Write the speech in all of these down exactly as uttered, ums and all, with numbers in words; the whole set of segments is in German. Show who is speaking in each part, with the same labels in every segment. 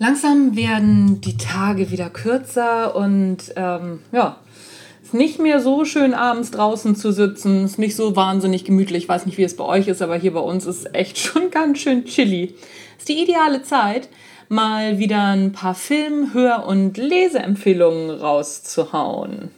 Speaker 1: Langsam werden die Tage wieder kürzer und ähm, ja, es ist nicht mehr so schön abends draußen zu sitzen, es ist nicht so wahnsinnig gemütlich, ich weiß nicht, wie es bei euch ist, aber hier bei uns ist es echt schon ganz schön chilly. Es ist die ideale Zeit, mal wieder ein paar Film-, Hör- und Leseempfehlungen rauszuhauen.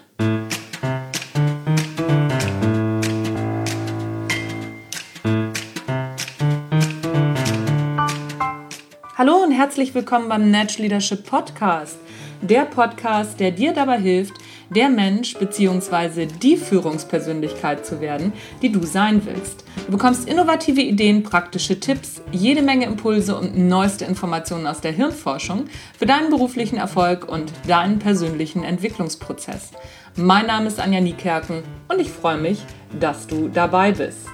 Speaker 1: Hallo und herzlich willkommen beim Natch Leadership Podcast. Der Podcast, der dir dabei hilft, der Mensch bzw. die Führungspersönlichkeit zu werden, die du sein willst. Du bekommst innovative Ideen, praktische Tipps, jede Menge Impulse und neueste Informationen aus der Hirnforschung für deinen beruflichen Erfolg und deinen persönlichen Entwicklungsprozess. Mein Name ist Anja Niekerken und ich freue mich, dass du dabei bist.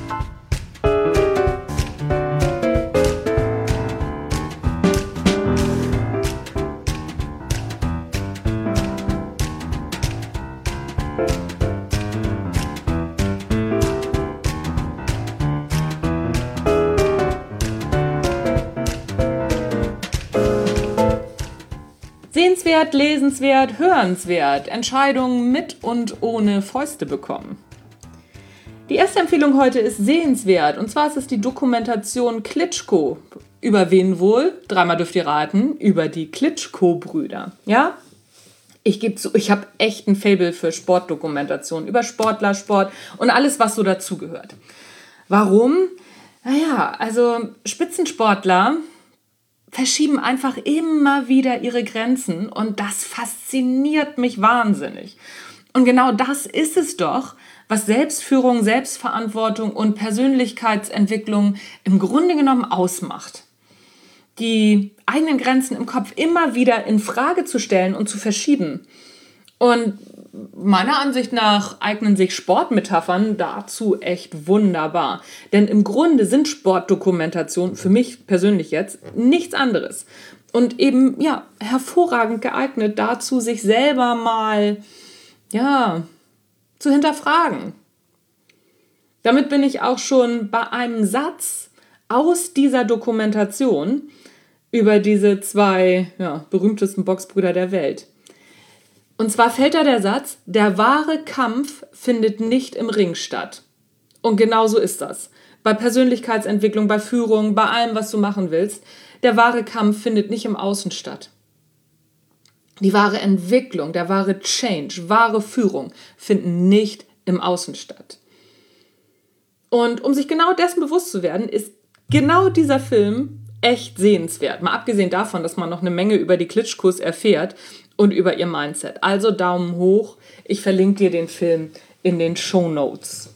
Speaker 1: Sehenswert, lesenswert, hörenswert. Entscheidungen mit und ohne Fäuste bekommen. Die erste Empfehlung heute ist sehenswert. Und zwar ist es die Dokumentation Klitschko. Über wen wohl? Dreimal dürft ihr raten. Über die Klitschko-Brüder. Ja? Ich gebe zu, ich habe echt ein Faible für Sportdokumentationen. Über Sportler, Sport und alles, was so dazugehört. Warum? Naja, also Spitzensportler verschieben einfach immer wieder ihre Grenzen und das fasziniert mich wahnsinnig. Und genau das ist es doch, was Selbstführung, Selbstverantwortung und Persönlichkeitsentwicklung im Grunde genommen ausmacht. Die eigenen Grenzen im Kopf immer wieder in Frage zu stellen und zu verschieben. Und meiner Ansicht nach eignen sich Sportmetaphern dazu echt wunderbar. Denn im Grunde sind Sportdokumentationen für mich persönlich jetzt nichts anderes. Und eben, ja, hervorragend geeignet dazu, sich selber mal, ja, zu hinterfragen. Damit bin ich auch schon bei einem Satz aus dieser Dokumentation über diese zwei, ja, berühmtesten Boxbrüder der Welt. Und zwar fällt da der Satz, der wahre Kampf findet nicht im Ring statt. Und genau so ist das. Bei Persönlichkeitsentwicklung, bei Führung, bei allem, was du machen willst, der wahre Kampf findet nicht im Außen statt. Die wahre Entwicklung, der wahre Change, wahre Führung finden nicht im Außen statt. Und um sich genau dessen bewusst zu werden, ist genau dieser Film echt sehenswert. Mal abgesehen davon, dass man noch eine Menge über die Klitschkos erfährt und über ihr Mindset. Also Daumen hoch. Ich verlinke dir den Film in den Shownotes.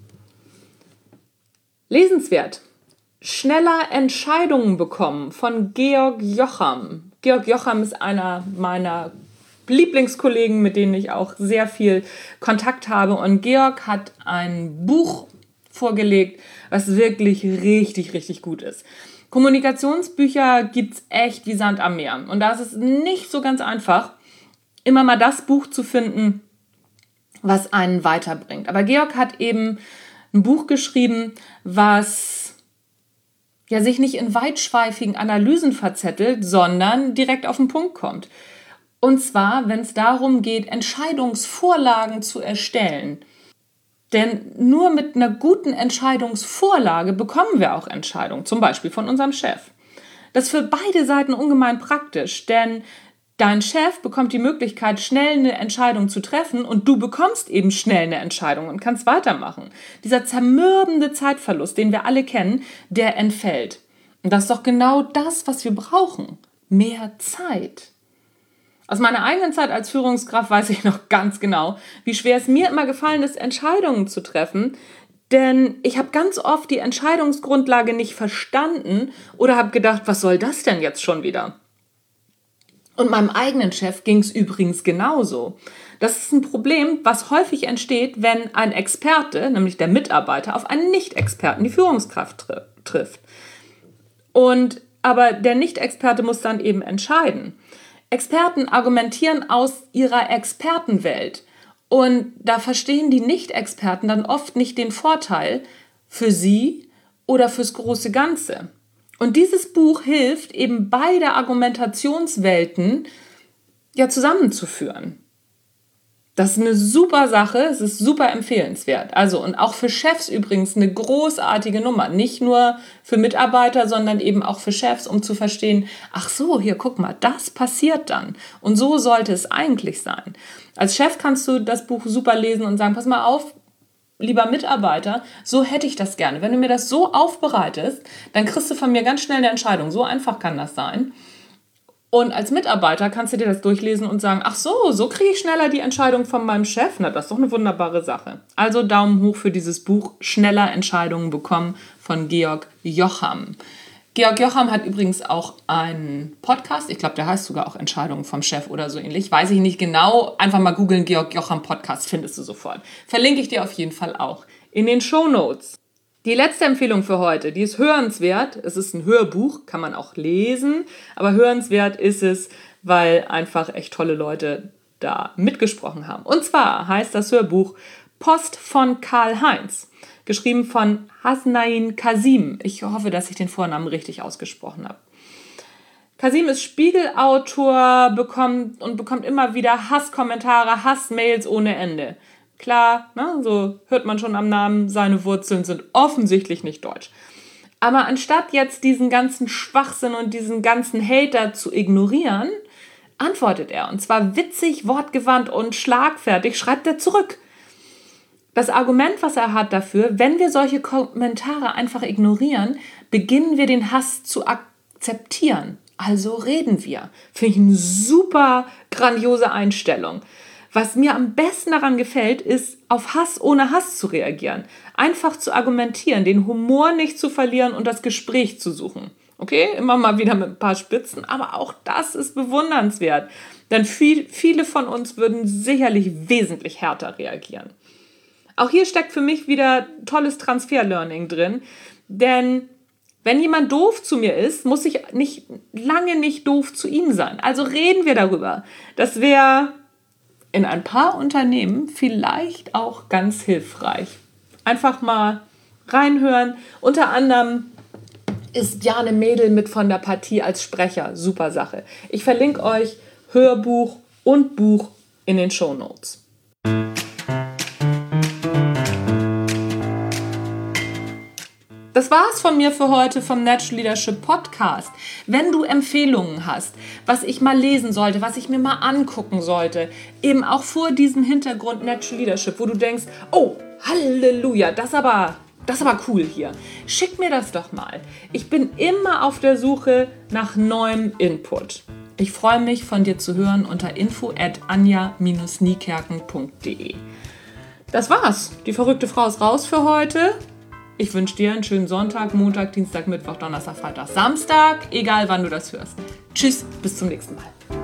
Speaker 1: Lesenswert. Schneller Entscheidungen bekommen von Georg Jocham. Georg Jocham ist einer meiner Lieblingskollegen, mit denen ich auch sehr viel Kontakt habe. Und Georg hat ein Buch vorgelegt, was wirklich richtig, richtig gut ist. Kommunikationsbücher gibt es echt wie Sand am Meer. Und da ist es nicht so ganz einfach, immer mal das Buch zu finden, was einen weiterbringt. Aber Georg hat eben ein Buch geschrieben, was ja sich nicht in weitschweifigen Analysen verzettelt, sondern direkt auf den Punkt kommt. Und zwar, wenn es darum geht, Entscheidungsvorlagen zu erstellen. Denn nur mit einer guten Entscheidungsvorlage bekommen wir auch Entscheidungen, zum Beispiel von unserem Chef. Das ist für beide Seiten ungemein praktisch, denn dein Chef bekommt die Möglichkeit, schnell eine Entscheidung zu treffen und du bekommst eben schnell eine Entscheidung und kannst weitermachen. Dieser zermürbende Zeitverlust, den wir alle kennen, der entfällt. Und das ist doch genau das, was wir brauchen. Mehr Zeit. Aus meiner eigenen Zeit als Führungskraft weiß ich noch ganz genau, wie schwer es mir immer gefallen ist, Entscheidungen zu treffen. Denn ich habe ganz oft die Entscheidungsgrundlage nicht verstanden oder habe gedacht, was soll das denn jetzt schon wieder? Und meinem eigenen Chef ging es übrigens genauso. Das ist ein Problem, was häufig entsteht, wenn ein Experte, nämlich der Mitarbeiter, auf einen Nicht-Experten, die Führungskraft, tri- trifft. Und aber der Nicht-Experte muss dann eben entscheiden. Experten argumentieren aus ihrer Expertenwelt und da verstehen die Nicht-Experten dann oft nicht den Vorteil für sie oder fürs große Ganze. Und dieses Buch hilft eben beide Argumentationswelten ja zusammenzuführen. Das ist eine super Sache, es ist super empfehlenswert. Also und auch für Chefs übrigens eine großartige Nummer. Nicht nur für Mitarbeiter, sondern eben auch für Chefs, um zu verstehen, ach so, hier guck mal, das passiert dann. Und so sollte es eigentlich sein. Als Chef kannst du das Buch super lesen und sagen, pass mal auf, lieber Mitarbeiter, so hätte ich das gerne. Wenn du mir das so aufbereitest, dann kriegst du von mir ganz schnell eine Entscheidung. So einfach kann das sein. Und als Mitarbeiter kannst du dir das durchlesen und sagen, ach so, so kriege ich schneller die Entscheidung von meinem Chef. Na, das ist doch eine wunderbare Sache. Also Daumen hoch für dieses Buch Schneller Entscheidungen bekommen von Georg Jocham. Georg Jocham hat übrigens auch einen Podcast. Ich glaube, der heißt sogar auch Entscheidungen vom Chef oder so ähnlich. Weiß ich nicht genau. Einfach mal googeln, Georg Jocham Podcast, findest du sofort. Verlinke ich dir auf jeden Fall auch in den Shownotes. Die letzte Empfehlung für heute, die ist hörenswert. Es ist ein Hörbuch, kann man auch lesen, aber hörenswert ist es, weil einfach echt tolle Leute da mitgesprochen haben. Und zwar heißt das Hörbuch Post von Karl-Heinz, geschrieben von Hasnain Kasim. Ich hoffe, dass ich den Vornamen richtig ausgesprochen habe. Kasim ist Spiegelautor, bekommt und bekommt immer wieder Hasskommentare, Hassmails ohne Ende. Klar, ne, so hört man schon am Namen, seine Wurzeln sind offensichtlich nicht deutsch. Aber anstatt jetzt diesen ganzen Schwachsinn und diesen ganzen Hater zu ignorieren, antwortet er. Und zwar witzig, wortgewandt und schlagfertig schreibt er zurück. Das Argument, was er hat dafür, wenn wir solche Kommentare einfach ignorieren, beginnen wir den Hass zu akzeptieren. Also reden wir. Finde ich eine super grandiose Einstellung. Was mir am besten daran gefällt, ist, auf Hass ohne Hass zu reagieren. Einfach zu argumentieren, den Humor nicht zu verlieren und das Gespräch zu suchen. Okay, immer mal wieder mit ein paar Spitzen, aber auch das ist bewundernswert. Denn viel, viele von uns würden sicherlich wesentlich härter reagieren. Auch hier steckt für mich wieder tolles Transfer-Learning drin, denn wenn jemand doof zu mir ist, muss ich nicht, lange nicht doof zu ihm sein. Also reden wir darüber. Das wäre in ein paar Unternehmen vielleicht auch ganz hilfreich. Einfach mal reinhören. Unter anderem ist Jane Mädel mit von der Partie als Sprecher. Super Sache. Ich verlinke euch Hörbuch und Buch in den Shownotes. Das war's von mir für heute vom Natural Leadership Podcast. Wenn du Empfehlungen hast, was ich mal lesen sollte, was ich mir mal angucken sollte, eben auch vor diesem Hintergrund Natural Leadership, wo du denkst, oh, Halleluja, das aber, das aber cool hier. Schick mir das doch mal. Ich bin immer auf der Suche nach neuem Input. Ich freue mich, von dir zu hören unter info at anja dash niekerken punkt de. Das war's. Die verrückte Frau ist raus für heute. Ich wünsche dir einen schönen Sonntag, Montag, Dienstag, Mittwoch, Donnerstag, Freitag, Samstag, egal wann du das hörst. Tschüss, bis zum nächsten Mal.